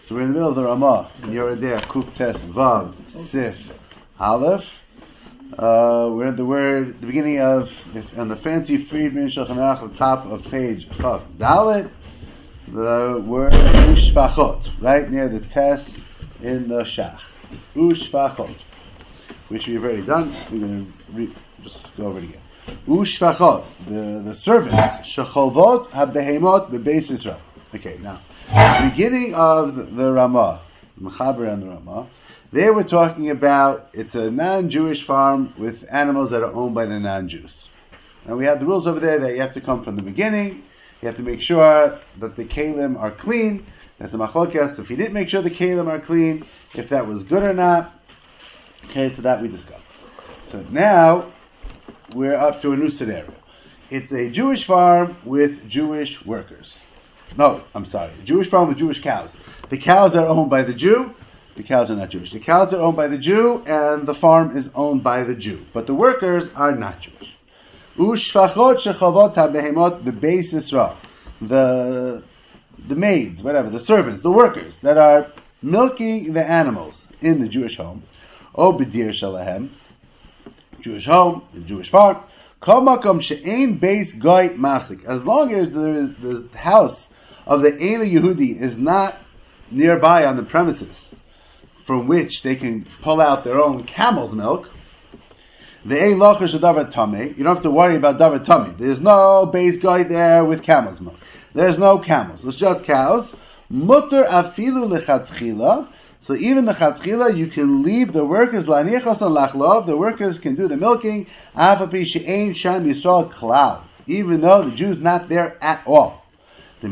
So we're in the middle of the Ramah, and you're there, Kuf Tes Vav Sif Aleph. We're at the beginning of, on the fancy Friedman Shulchan Aruch, at the top of page Chaf Dalet, the word Ushfachot, right near the Tes in the Shach. Ushfachot, which we've already done. We're going to just go over it again. Ushfachot, the servants, Shechovot HaBehemot Bebeis Yisrael. Okay, now, beginning of the Ramah, Mechaber and the Ramah, they were talking about it's a non-Jewish farm with animals that are owned by the non-Jews. And we have the rules over there that you have to come from the beginning. You have to make sure that the kalim are clean. That's a machlokas. If you didn't make sure the kalim are clean, if that was good or not. Okay, so that we discussed. So now we're up to a new scenario. It's a Jewish farm with Jewish workers. No, I'm sorry. A Jewish farm with Jewish cows. The cows are owned by the Jew. The cows are not Jewish. The cows are owned by the Jew, and the farm is owned by the Jew. But the workers are not Jewish. Ushfachot shechavot habehemot bebeis Yisrael. The maids, whatever, the servants, the workers that are milking the animals in the Jewish home. O bedir shalahem. Jewish home, the Jewish farm. Kol makom she'ein beis goy mafsik. As long as the house of the Ein Yehudi is not nearby on the premises from which they can pull out their own camel's milk, you don't have to worry about davar tamei. There's no beis goy there with camel's milk. There's no camels. It's just cows. Mutter afilu lechatchila. So even the chatchila, you can leave the workers lanichos and lachlov. The workers can do the milking. Afapi she'ein sham Yisrael klal. Even though the Jew's not there at all. So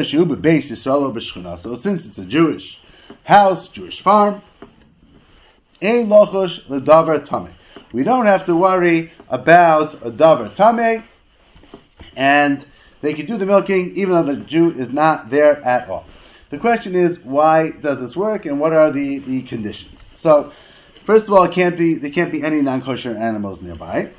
since it's a Jewish house, Jewish farm, ein lochush ledavar tamei. We don't have to worry about a davar tamei, and they can do the milking even though the Jew is not there at all. The question is, why does this work, and what are the conditions? So, first of all, there can't be any non-kosher animals nearby,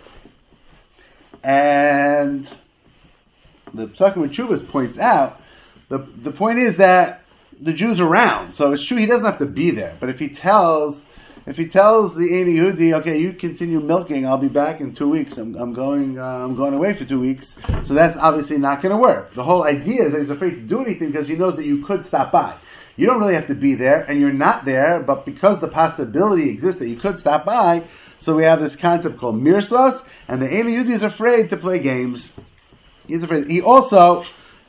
and the Psachim and Chuvas points out the point is that the Jew's around, so it's true he doesn't have to be there. But if he tells the Ein Yehudi, okay, you continue milking, I'll be back in 2 weeks. I'm going away for 2 weeks. So that's obviously not going to work. The whole idea is that he's afraid to do anything because he knows that you could stop by. You don't really have to be there, and you're not there, but because the possibility exists that you could stop by, so we have this concept called mirsas, and the Ein Yehudi is afraid to play games. He's afraid. He also,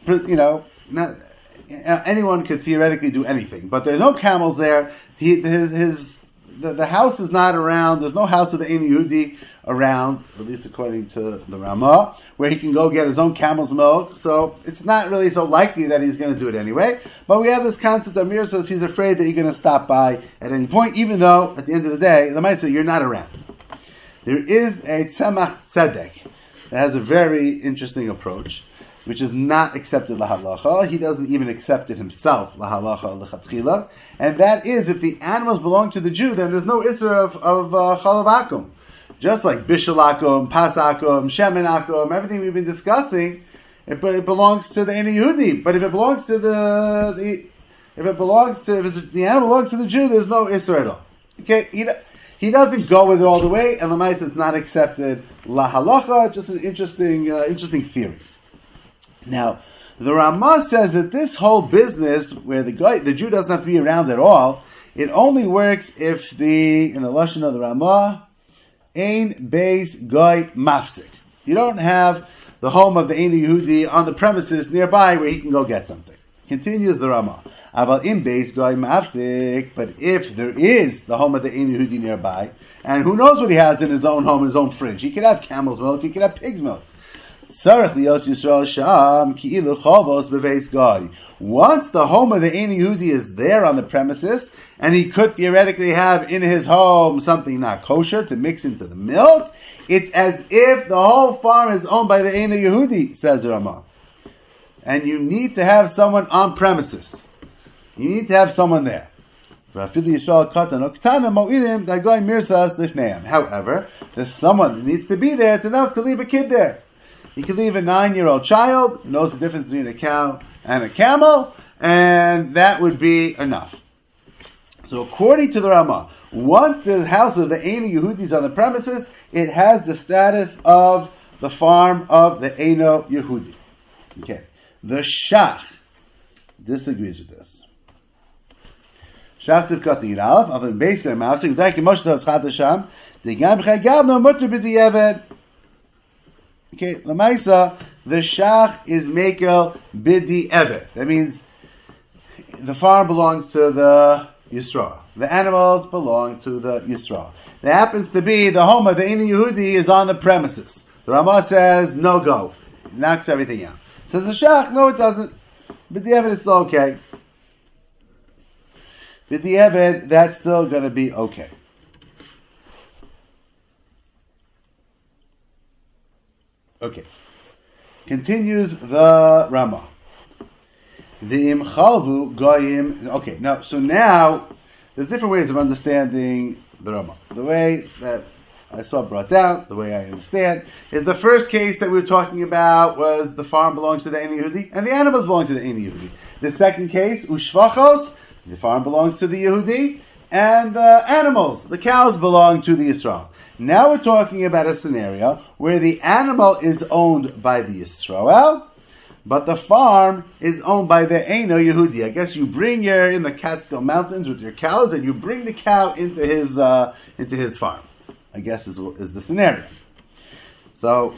anyone could theoretically do anything, but there are no camels there. The house is not around. There's no house of the Ein Yehudi around, at least according to the Ramah, where he can go get his own camel's milk. So it's not really so likely that he's going to do it anyway. But we have this concept of Mir says he's afraid that you're going to stop by at any point, even though at the end of the day, the might say you're not around. There is a Tzemach Tzedek that has a very interesting approach, which is not accepted lahalacha. He doesn't even accept it himself, lahalacha lechatchila. And that is, if the animals belong to the Jew, then there's no isser of chalav akum. Just like bishul akum, pas akum, shemen akum, everything we've been discussing, it belongs to the Ein Yehudi. But if it belongs to the animal belongs to the Jew, there's no isser at all. Okay, he doesn't go with it all the way, and the mice it's not accepted lahalacha. Just an interesting theory. Now, the Ramah says that this whole business, where the Jew doesn't have to be around at all, it only works if in the lashon of the Ramah, ein beis goy mafsik. You don't have the home of the Ein Yehudi on the premises nearby where he can go get something. Continues the Ramah. Aval im beis goy mafsik. But if there is the home of the Ein Yehudi nearby, and who knows what he has in his own home, his own fridge. He could have camel's milk, he could have pig's milk. Once the home of the Ein Yehudi is there on the premises, and he could theoretically have in his home something not kosher to mix into the milk, it's as if the whole farm is owned by the Ein Yehudi, says Ramah. And you need to have someone on premises. You need to have someone there. However, there's someone that needs to be there. It's enough to leave a kid there. You can leave a 9-year-old child who knows the difference between a cow and a camel, and that would be enough. So according to the Ramah, once the house of the Eino Yehudi is on the premises, it has the status of the farm of the Eino Yehudi. Okay. The Shach disagrees with this. Shach Sivkot Yid Aleph, of the base of Maasik, V'dai K'mosh T'as Chad Hashem, D'gam B'chagav No Mutter B'di'evet. Okay, L'maisa, the Shach is Mekel B'di'evet. That means the farm belongs to the Yisrael. The animals belong to the Yisrael. There happens to be the home of the Eino Yehudi is on the premises. The Ramah says, no go. It knocks everything out. Says the Shach, no it doesn't. But the evidence is still okay. But the evidence, that's still going to be okay. Okay. Continues the Ramah. The imchalvu goyim. Okay, now, so now, there's different ways of understanding the Ramah. The way that I saw brought down, the way I understand, is the first case that we were talking about was the farm belongs to the Eino Yehudi, and the animals belong to the Eino Yehudi. The second case, ushvachos, the farm belongs to the Yehudi, and the animals, the cows, belong to the Yisrael. Now we're talking about a scenario where the animal is owned by the Yisrael, but the farm is owned by the Eino Yehudi. I guess you bring your in the Catskill Mountains with your cows, and you bring the cow into his farm. I guess is the scenario. So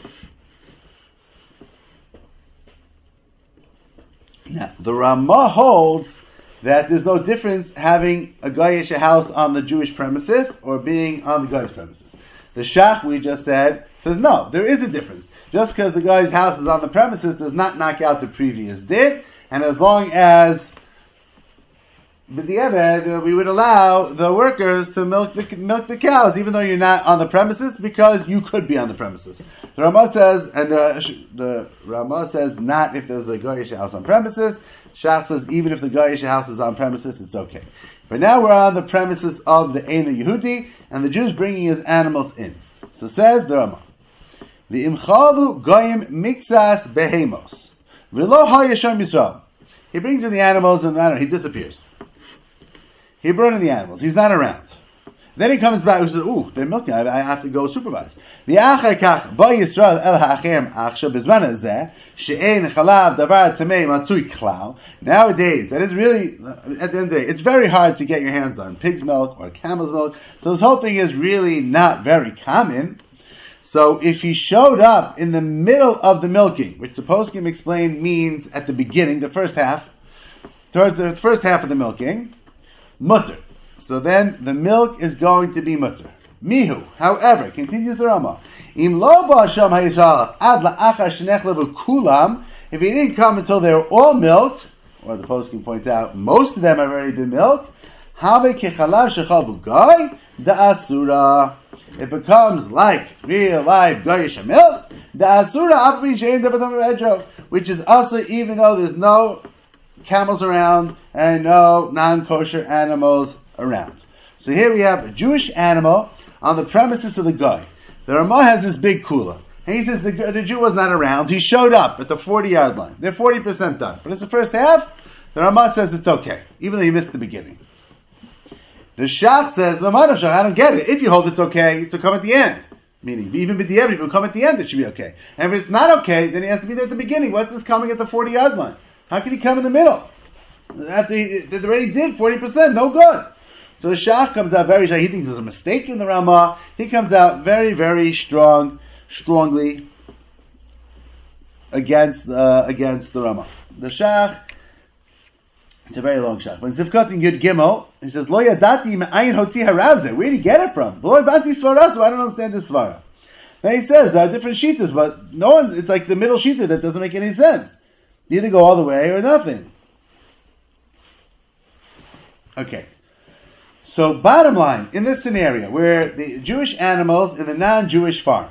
now the Ramah holds that there's no difference having a Goyish house on the Jewish premises or being on the Goyish premises. The Shach, we just said, says no, there is a difference. Just because the guy's house is on the premises does not knock out the previous did, and as long as we would allow the workers to milk the cows, even though you're not on the premises, because you could be on the premises. The Ramah says, and the Ramah says, not if there's a Goyish house on premises. Shach says, even if the Goyish house is on premises, it's okay. But now we're on the premises of the Eino Yehudi, and the Jew's bringing his animals in. So says the Ramah, the imchavu goyim mixas behemos v'lo hayasham Yisrael. He brings in the animals and he disappears. He brought in the animals. He's not around. Then he comes back and says, ooh, they're milking. I have to go supervise. Nowadays, that is really, at the end of the day, it's very hard to get your hands on pig's milk or camel's milk. So this whole thing is really not very common. So if he showed up in the middle of the milking, which the poskim explained means at the beginning, the first half, towards the first half of the milking, mutter. So then the milk is going to be mutter. Mihu, however, continues the Ramah, Im lo ba'asham ha'yisrael ad la'achar shenechlevu kulam, if he didn't come until they were all milked, or the post can point out, most of them have already been milked, have kechalav shechalvu goy da'asura. It becomes like real live goyish milk, da'asura afri she'en devatam v'edro, which is also even though there's no camels around and no non-kosher animals around. So here we have a Jewish animal on the premises of the guy. The Ramah has this big kula. And he says the Jew was not around. He showed up at the 40-yard line. They're 40% done. But it's the first half. The Ramah says it's okay, even though you missed the beginning. The Shach says, I don't get it. If you hold it's okay, it's to come at the end. Meaning, even if it will come at the end, it should be okay. And if it's not okay, then he has to be there at the beginning. What's this coming at the 40-yard line? How can he come in the middle? After they already did 40%, no good. So the Shach comes out very strong. He thinks there's a mistake in the Ramah. He comes out very, very strongly against the Ramah. The Shach, it's a very long Shach. When Zivkot in Yud Gimel, he says, Lo yadati me'ayin hotzi haravze. Where did he get it from? Lo yadati svara, so I don't understand this svara. Then he says, there are different shitas, but it's like the middle shita that doesn't make any sense. You either go all the way or nothing. Okay. So bottom line, in this scenario, where the Jewish animals in the non-Jewish farm.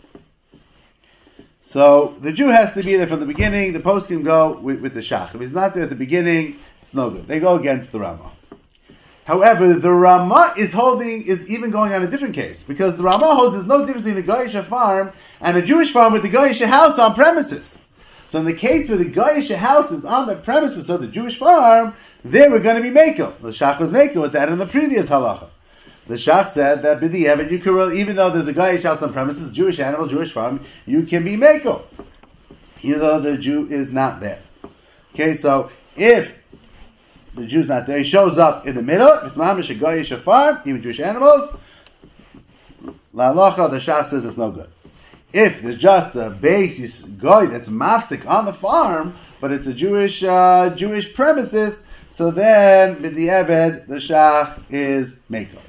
So the Jew has to be there from the beginning, the post can go with the Shach. If he's not there at the beginning, it's no good. They go against the Ramah. However, the Ramah is even going on a different case, because the Ramah holds there's no difference between a Goyish farm and a Jewish farm with the Goyish house on premises. So in the case where the Goyish house is on the premises of the Jewish farm, they were going to be Mekel. The Shach was Mekel with that in the previous halacha. The Shach said that b'di'evet you could, even though there's a Goyish house on premises, Jewish animal, Jewish farm, you can be Mekel, even though the Jew is not there. Okay, so if the Jew's not there, he shows up in the middle, it's mamish a Goyish farm, even Jewish animals, La halacha, the Shach says it's no good. If there's just a base goy that's mafsik on the farm, but it's a Jewish premises, so then b'di'eved the Shach is Mekel.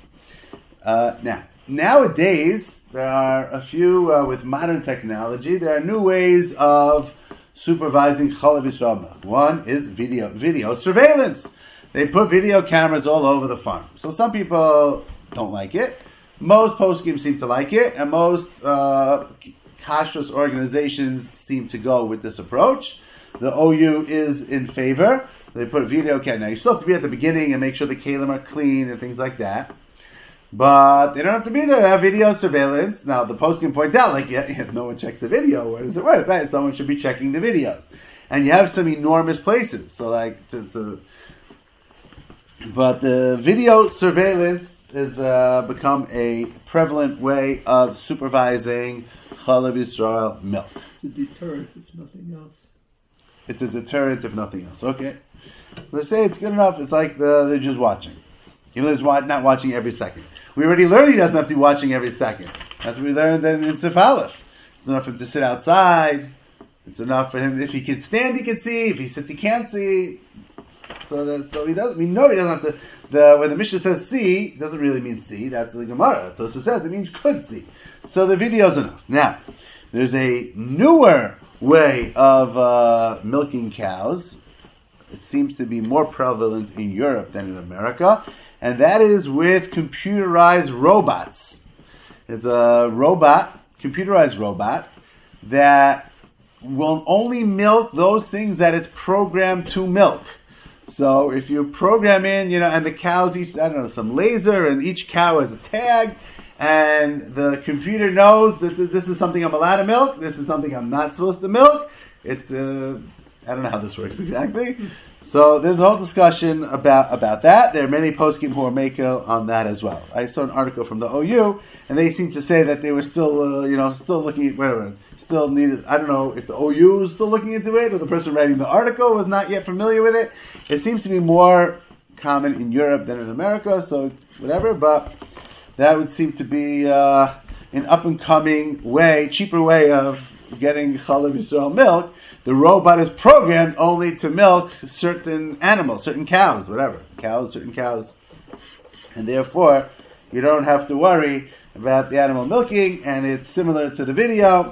Nowadays there are a few with modern technology. There are new ways of supervising Chalav Yisrael milk. One is video surveillance. They put video cameras all over the farm. So some people don't like it. Most poskim seem to like it, and most kashrus organizations seem to go with this approach. The OU is in favor. They put video camera. Now you still have to be at the beginning and make sure the kalim are clean and things like that. But they don't have to be there. They have video surveillance. Now the poskim point out, like, if no one checks the video, where does it work? Right? Someone should be checking the videos. And you have some enormous places. So but the video surveillance has become a prevalent way of supervising Chalav Yisrael milk. It's a deterrent, if nothing else. It's a deterrent, if nothing else. Okay. Let's say it's good enough. It's like they're just watching. He lives not watching every second. We already learned he doesn't have to be watching every second. That's what we learned then in Sif Aleph. It's enough for him to sit outside. It's enough for him, if he can stand, he can see. If he sits, he can't see. So he doesn't. We know he doesn't have to. When the Mishnah says see, it doesn't really mean see. That's the Gemara. Tosafos says it means could see. So the video's enough. Now, there's a newer way of milking cows. It seems to be more prevalent in Europe than in America, and that is with computerized robots. It's a computerized robot, that will only milk those things that it's programmed to milk. So if you program in, and the cows each, some laser, and each cow has a tag, and the computer knows that this is something I'm allowed to milk, this is something I'm not supposed to milk. It's, I don't know how this works exactly. So there's a whole discussion about that. There are many poskim who are makel on that as well. I saw an article from the OU, and they seem to say that they were still, still looking at whatever, still needed. I don't know if the OU is still looking into it, or the person writing the article was not yet familiar with it. It seems to be more common in Europe than in America, so whatever. But that would seem to be an up and coming way, cheaper way of getting Chalav Yisrael milk. The robot is programmed only to milk certain animals, certain cows, whatever. Certain cows. And therefore, you don't have to worry about the animal milking, and it's similar to the video.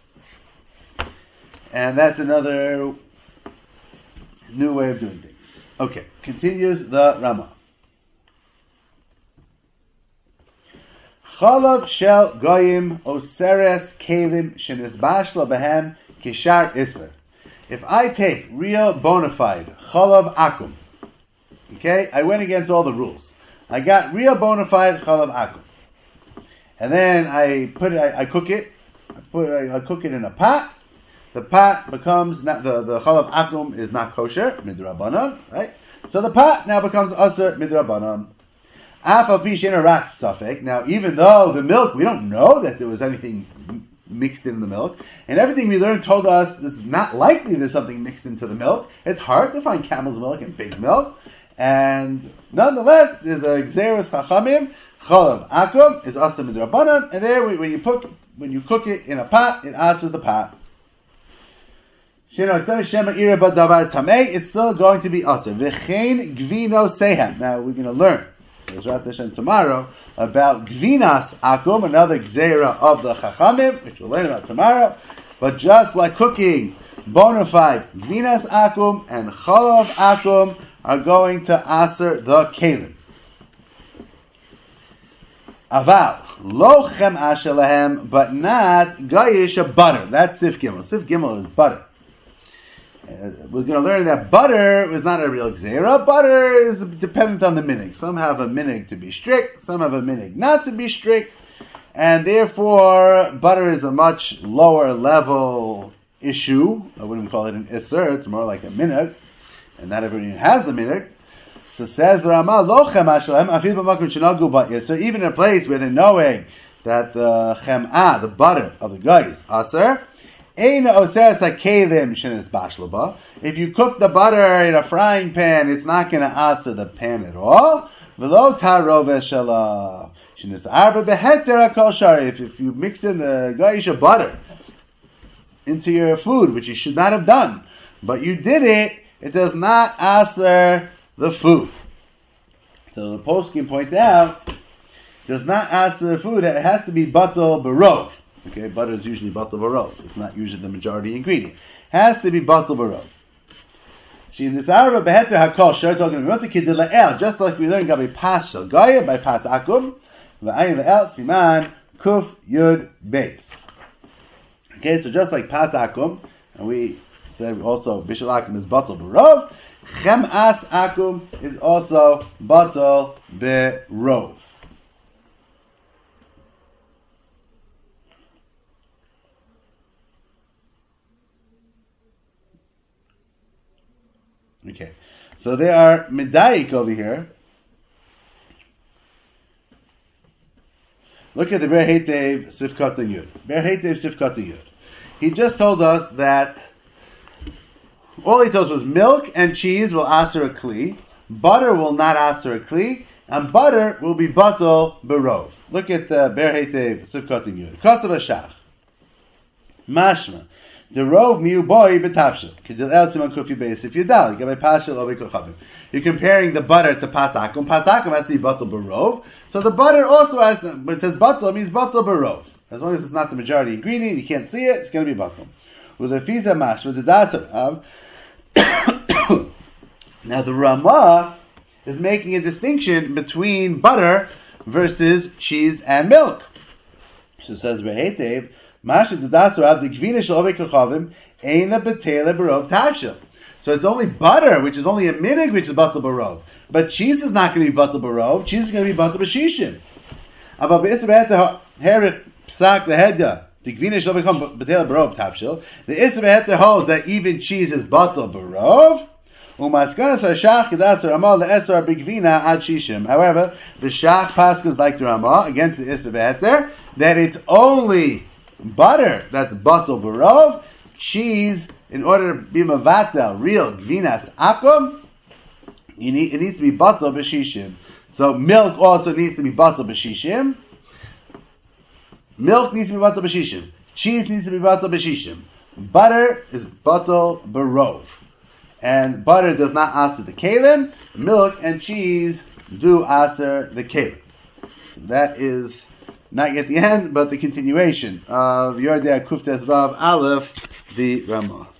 And that's another new way of doing things. Okay, continues the Rama. Chalav shel goyim oseres kelim shenisbash lo behem kishar iser. If I take real bona fide chalav akum, okay, I went against all the rules. I got real bona fide chalav akum, and then I cook it. I cook it in a pot. The pot becomes not the chalav akum is not kosher midrabanan, right? So the pot now becomes aser midrabanan. Afal pi she'ein rak safek. Now, even though the milk, we don't know that there was anything mixed in the milk, and everything we learned told us it's not likely there's something mixed into the milk. It's hard to find camel's milk and pig's milk, and nonetheless, there's a gzeras chachamim. Chalav akum is aser midrabanan, and there when you cook it in a pot, it asers the pot. It's still going to be aser. V'chein gvino sehem. Now we're going to learn tomorrow about gvinas akum, another gzera of the chachamim, which we'll learn about tomorrow. But just like cooking bona fide gvinas akum and chalav akum are going to aser the kelim. Aval lo chem asher lahem, but not gayish butter. That's Sif Gimel. Sif Gimel is butter. We're going to learn that butter is not a real gzera. Butter is dependent on the minig. Some have a minig to be strict, some have a minig not to be strict, and therefore butter is a much lower level issue. I wouldn't call it an isser, it's more like a minhag, and not everyone has the minhag. So says the Rama, Lochem Hashem, Afil B'Makom Shenagu Ba'Isser, even in a place where they're knowing that the chem'ah, the butter of the guy is aser, Eina Oser Sakelim Shenis Bashlaba. If you cook the butter in a frying pan, it's not going to aser the pan at all. V'lo Tarove Shala Shenis Arba Beheter Akol Shari. If you mix in the Gaisha butter into your food, which you should not have done, but you did it, it does not aser the food. So the poskim point out, does not aser the food, it has to be batal barov. Okay, butter is usually batal barov. It's not usually the majority ingredient. Has to be batal barov. Just like we learned by pas shel gaya, by pas akum, v'ayin le'el siman kuf yud beis. Okay, so just like pas akum, and we said also bishul akum is batal barov, chem'as akum is also batal barov. Okay, so there are medayik over here. Look at the Ber Heitev Sifkat Yud. Ber Heitev Sifkat Yud. He just told us that all he told us was milk and cheese will aser a kli, butter will not aser a kli, and butter will be batal barov. Look at the Ber Heitev Sifkat Yud. Kasav Hashach. Mashma. The rov miu boy betavshel. Kedil el siman kufi beis if yudal. Gabe pashel ovi kochavim. You're comparing the butter to pasakum. Pasakum has to be batal barov. So the butter also has, when it says batal, it means batal barov. As long as it's not the majority ingredient, you can't see it, it's going to be batal. With the fiza mash, with the dasav. Now the Ramah is making a distinction between butter versus cheese and milk. So it says Rehetev. So it's only butter, which is only a minig, which is batal barov. But cheese is not going to be batal barov. Cheese is going to be batal b'shishim. The isra holds that even cheese is batal barov. However, the shach paskas like the Ramah against the isra that it's only butter that's batal barov, cheese, in order to be mavatel, real gvinas akum, it needs to be batal b'shishim. So milk also needs to be batal b'shishim. Milk needs to be batal b'shishim. Cheese needs to be batal b'shishim. Butter is batal barov. And butter does not aser the kalim. Milk and cheese do aser the kalim. So that is not yet the end, but the continuation of Yordei Kuftes Vav Aleph, the Ramah.